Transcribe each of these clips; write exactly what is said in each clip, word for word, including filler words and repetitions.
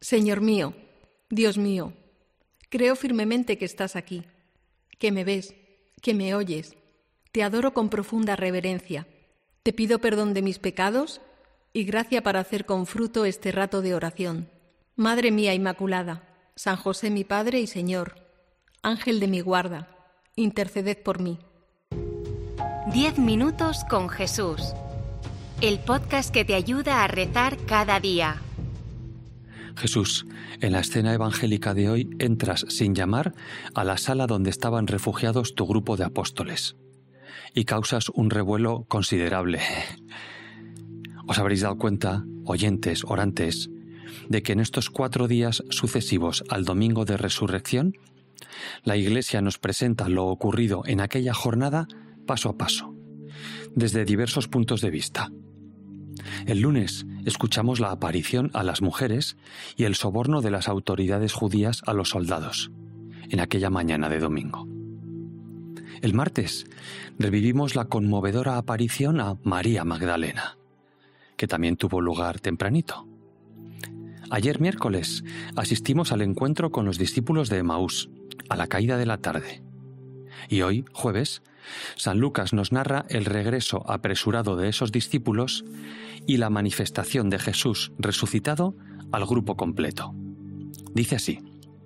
Señor mío, Dios mío, creo firmemente que estás aquí, que me ves, que me oyes. Te adoro con profunda reverencia. Te pido perdón de mis pecados y gracia para hacer con fruto este rato de oración. Madre mía Inmaculada, San José mi Padre y Señor, Ángel de mi guarda, interceded por mí. Diez minutos con Jesús. El podcast que te ayuda a rezar cada día. Jesús, en la escena evangélica de hoy entras sin llamar a la sala donde estaban refugiados tu grupo de apóstoles y causas un revuelo considerable. Os habréis dado cuenta, oyentes, orantes, de que en estos cuatro días sucesivos al domingo de resurrección, la Iglesia nos presenta lo ocurrido en aquella jornada paso a paso, desde diversos puntos de vista. El lunes escuchamos la aparición a las mujeres y el soborno de las autoridades judías a los soldados, en aquella mañana de domingo. El martes revivimos la conmovedora aparición a María Magdalena, que también tuvo lugar tempranito. Ayer miércoles asistimos al encuentro con los discípulos de Emaús, a la caída de la tarde. Y hoy, jueves, San Lucas nos narra el regreso apresurado de esos discípulos y la manifestación de Jesús resucitado al grupo completo. Dice así: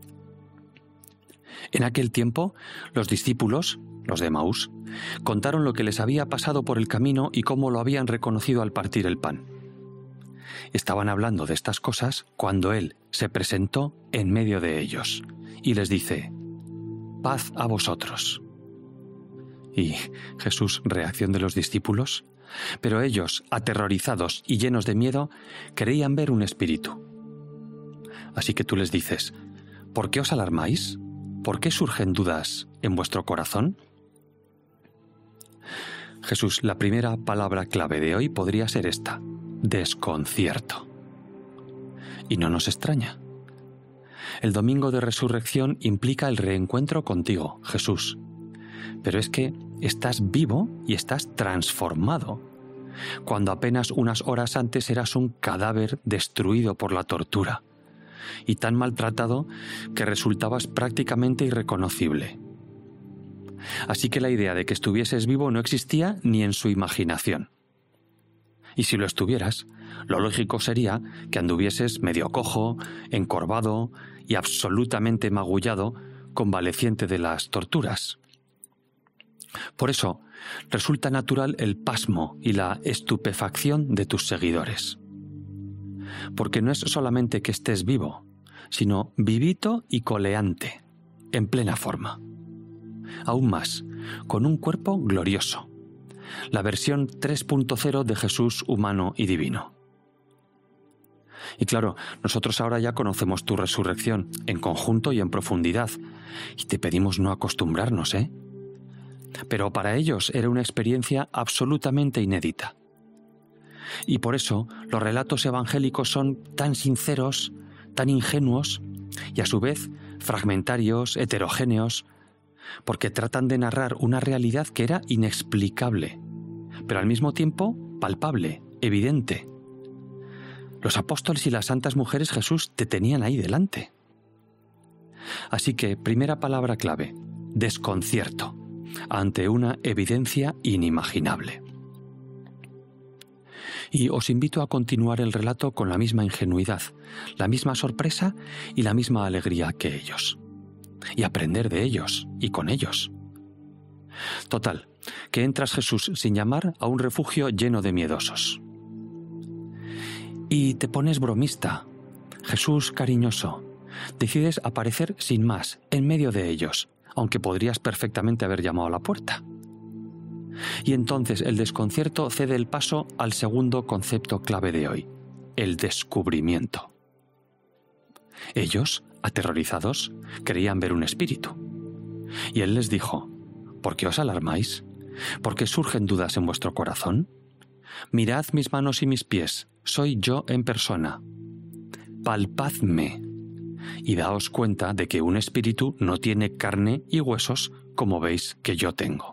En aquel tiempo, los discípulos, los de Emaús, contaron lo que les había pasado por el camino y cómo lo habían reconocido al partir el pan. Estaban hablando de estas cosas cuando Él se presentó en medio de ellos y les dice: «Paz a vosotros». Y Jesús, reacción de los discípulos, pero ellos, aterrorizados y llenos de miedo, creían ver un espíritu. Así que tú les dices: ¿por qué os alarmáis? ¿Por qué surgen dudas en vuestro corazón? Jesús, la primera palabra clave de hoy podría ser esta: desconcierto. Y no nos extraña. El domingo de resurrección implica el reencuentro contigo, Jesús. Pero es que estás vivo y estás transformado, cuando apenas unas horas antes eras un cadáver destruido por la tortura y tan maltratado que resultabas prácticamente irreconocible. Así que la idea de que estuvieses vivo no existía ni en su imaginación. Y si lo estuvieras, lo lógico sería que anduvieses medio cojo, encorvado y absolutamente magullado, convaleciente de las torturas. Por eso, resulta natural el pasmo y la estupefacción de tus seguidores. Porque no es solamente que estés vivo, sino vivito y coleante, en plena forma. Aún más, con un cuerpo glorioso, la versión tres punto cero de Jesús humano y divino. Y claro, nosotros ahora ya conocemos tu resurrección en conjunto y en profundidad, y te pedimos no acostumbrarnos, ¿eh? Pero para ellos era una experiencia absolutamente inédita. Y por eso los relatos evangélicos son tan sinceros, tan ingenuos y a su vez fragmentarios, heterogéneos, porque tratan de narrar una realidad que era inexplicable, pero al mismo tiempo palpable, evidente. Los apóstoles y las santas mujeres Jesús te tenían ahí delante. Así que, primera palabra clave, desconcierto, ante una evidencia inimaginable. Y os invito a continuar el relato con la misma ingenuidad, la misma sorpresa y la misma alegría que ellos. Y aprender de ellos y con ellos. Total, que entras, Jesús, sin llamar, a un refugio lleno de miedosos. Y te pones bromista, Jesús cariñoso. Decides aparecer sin más, en medio de ellos, aunque podrías perfectamente haber llamado a la puerta. Y entonces el desconcierto cede el paso al segundo concepto clave de hoy, el descubrimiento. Ellos, aterrorizados, creían ver un espíritu. Y él les dijo: ¿por qué os alarmáis? ¿Por qué surgen dudas en vuestro corazón? Mirad mis manos y mis pies, soy yo en persona. Palpadme y daos cuenta de que un espíritu no tiene carne y huesos como veis que yo tengo.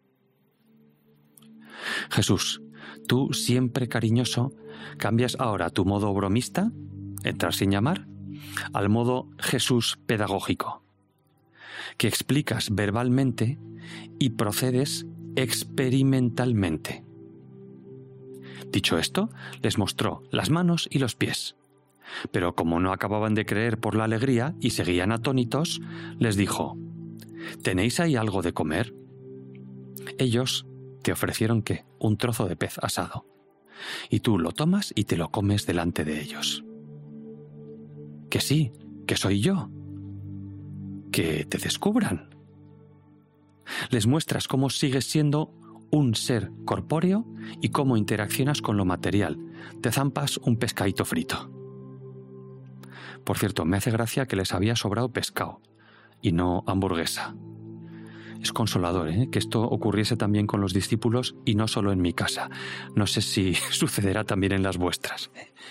Jesús, tú siempre cariñoso, ¿cambias ahora tu modo bromista, entrar sin llamar, al modo Jesús pedagógico, que explicas verbalmente y procedes experimentalmente. Dicho esto, les mostró las manos y los pies. Pero como no acababan de creer por la alegría y seguían atónitos, les dijo: ¿tenéis ahí algo de comer? Ellos te ofrecieron ¿qué? Un trozo de pez asado. Y tú lo tomas y te lo comes delante de ellos. Que sí, que soy yo. Que te descubran. Les muestras cómo sigues siendo un ser corpóreo y cómo interaccionas con lo material. Te zampas un pescadito frito. Por cierto, me hace gracia que les había sobrado pescado y no hamburguesa. Es consolador, ¿eh?, que esto ocurriese también con los discípulos y no solo en mi casa. No sé si sucederá también en las vuestras.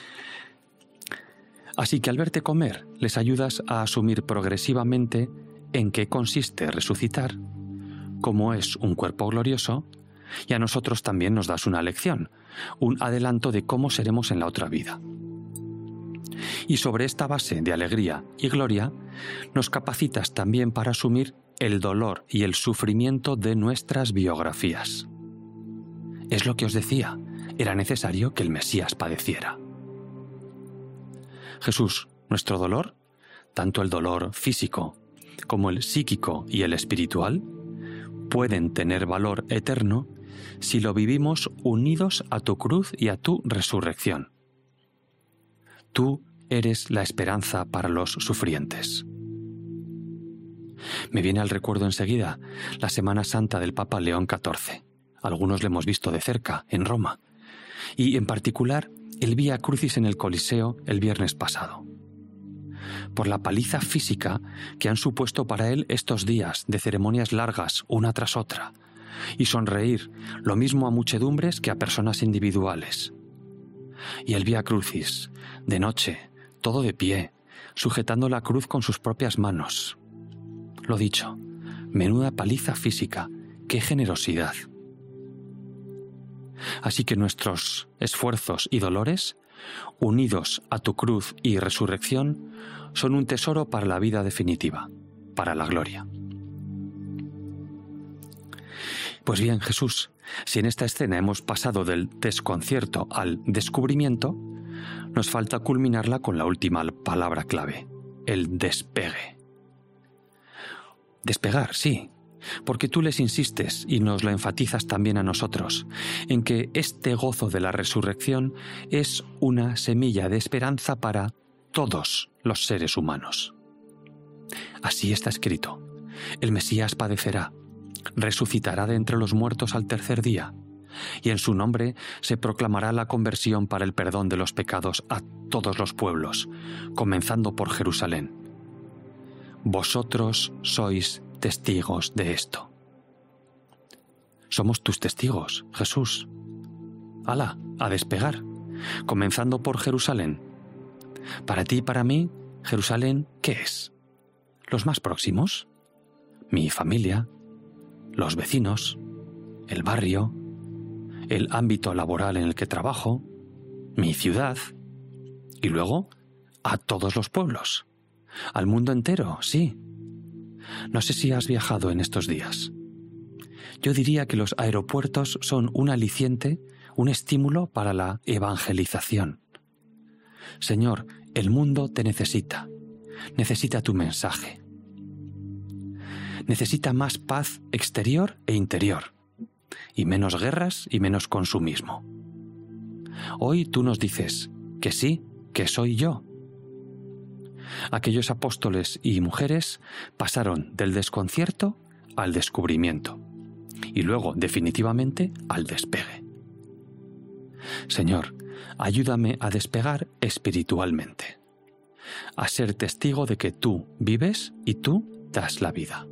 Así que al verte comer, les ayudas a asumir progresivamente en qué consiste resucitar, cómo es un cuerpo glorioso, y a nosotros también nos das una lección, un adelanto de cómo seremos en la otra vida. Y sobre esta base de alegría y gloria, nos capacitas también para asumir el dolor y el sufrimiento de nuestras biografías. Es lo que os decía, era necesario que el Mesías padeciera. Jesús, nuestro dolor, tanto el dolor físico como el psíquico y el espiritual, pueden tener valor eterno si lo vivimos unidos a tu cruz y a tu resurrección. Tú eres la esperanza para los sufrientes. Me viene al recuerdo enseguida la Semana Santa del Papa León catorce. Algunos lo hemos visto de cerca, en Roma. Y en particular, el Vía Crucis en el Coliseo el viernes pasado. Por la paliza física que han supuesto para él estos días de ceremonias largas, una tras otra, y sonreír lo mismo a muchedumbres que a personas individuales. Y el Vía Crucis, de noche, todo de pie, sujetando la cruz con sus propias manos. Lo dicho, menuda paliza física, qué generosidad. Así que nuestros esfuerzos y dolores, unidos a tu cruz y resurrección, son un tesoro para la vida definitiva, para la gloria. Pues bien, Jesús, si en esta escena hemos pasado del desconcierto al descubrimiento, nos falta culminarla con la última palabra clave, el despegue. Despegar, sí, porque tú les insistes y nos lo enfatizas también a nosotros, en que este gozo de la resurrección es una semilla de esperanza para todos los seres humanos. Así está escrito: el Mesías padecerá, resucitará de entre los muertos al tercer día, y en su nombre se proclamará la conversión para el perdón de los pecados a todos los pueblos, comenzando por Jerusalén. Vosotros sois testigos de esto. Somos tus testigos, Jesús. ¡Hala, a despegar! Comenzando por Jerusalén. Para ti y para mí, Jerusalén, ¿qué es? ¿Los más próximos? Mi familia, los vecinos, el barrio, el ámbito laboral en el que trabajo, mi ciudad, y luego a todos los pueblos, al mundo entero, sí. No sé si has viajado en estos días. Yo diría que los aeropuertos son un aliciente, un estímulo para la evangelización. Señor, el mundo te necesita, necesita tu mensaje. Necesita más paz exterior e interior, y menos guerras y menos consumismo. Hoy tú nos dices que sí, que soy yo. Aquellos apóstoles y mujeres pasaron del desconcierto al descubrimiento y luego definitivamente al despegue. Señor, ayúdame a despegar espiritualmente, a ser testigo de que tú vives y tú das la vida.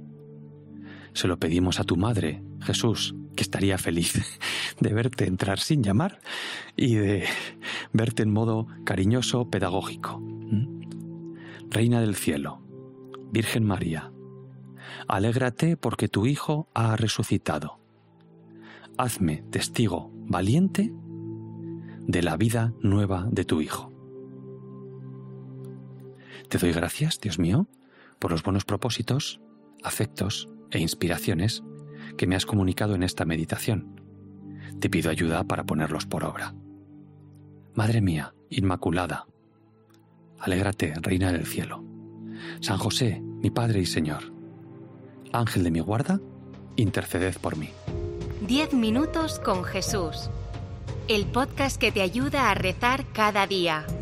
Se lo pedimos a tu madre, Jesús, que estaría feliz de verte entrar sin llamar y de verte en modo cariñoso, pedagógico. Reina del cielo, Virgen María, alégrate porque tu Hijo ha resucitado. Hazme testigo valiente de la vida nueva de tu Hijo. Te doy gracias, Dios mío, por los buenos propósitos, afectos e inspiraciones que me has comunicado en esta meditación. Te pido ayuda para ponerlos por obra. Madre mía, Inmaculada, alégrate, Reina del Cielo. San José, mi Padre y Señor, Ángel de mi guarda, interceded por mí. Diez minutos con Jesús. El podcast que te ayuda a rezar cada día.